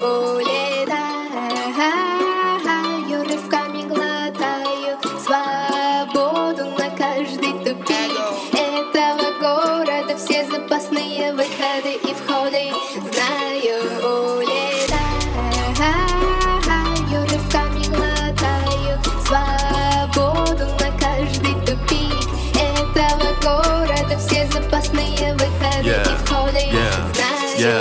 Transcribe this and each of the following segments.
Улетаю, рывками глотаю свободу на каждый тупик этого города. Все запасные выходы и входы знаю. Улетаю, рывками глотаю свободу на каждый тупик этого города. Все запасные выходы и входы знаю.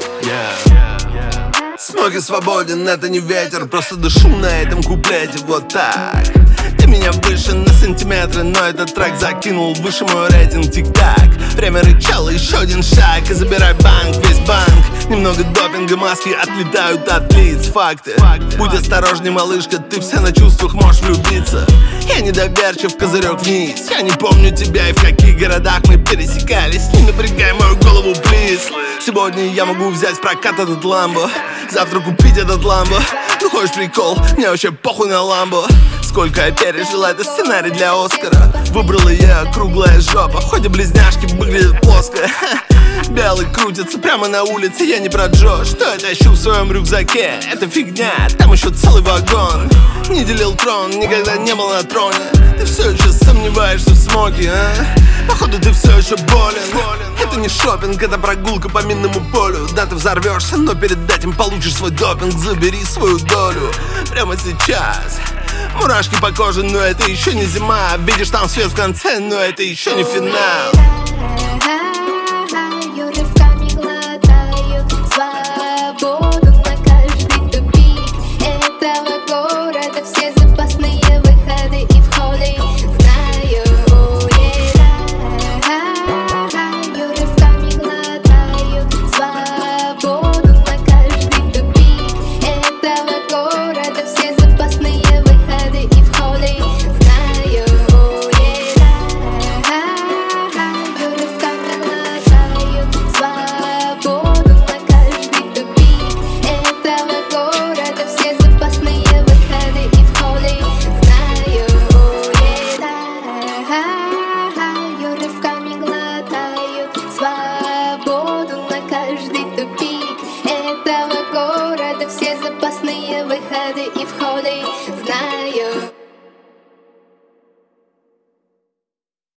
Смог и свободен, это не ветер, просто дышу на этом куплете вот так. Ты меня выше на сантиметры, но этот трек закинул выше мой рейтинг. Тик-так, время рычало, еще один шаг и забирай банк, весь банк. Немного допинга, маски отлетают от лиц, факты. Будь осторожней, малышка, ты вся на чувствах можешь влюбиться. Я недоверчив, козырек вниз. Я не помню тебя и в каких городах мы пересекались. Не напрягай мою голову, плиз. Сегодня я могу взять в прокат этот ламбо, завтра купить этот ламбо. Ну хочешь прикол, мне вообще похуй на ламбо. Сколько я пережил, это сценарий для Оскара. Выбрала я круглая жопа, хоть и близняшки выглядят плоско. Белый крутится прямо на улице, я не про Джо. Что я тащу в своем рюкзаке? Это фигня, там еще целый вагон. Не делил трон, никогда не был на троне. Ты все еще сомневаешься в смоге, а? Походу ты все еще болен. Это не шопинг, это прогулка по минному полю. Да, ты взорвешься, но перед этим получишь свой допинг. Забери свою долю прямо сейчас. Мурашки по коже, но это еще не зима. Видишь там свет в конце, но это еще не финал. Рывками глотаю свободу на каждый тупик этого города. Все запасные выходы и входы знаю. Улетаю, рывками глотаю свободу на каждый тупик этого города. Все запасные выходы и входы знаю. Улетаю, рывками глотаю свободу на каждый тупик этого города. Все запасные выходы и входы знаю. Улетаю, рывками глотаю свободу на каждый тупик этого города. Все запасные выходы и входы знаю.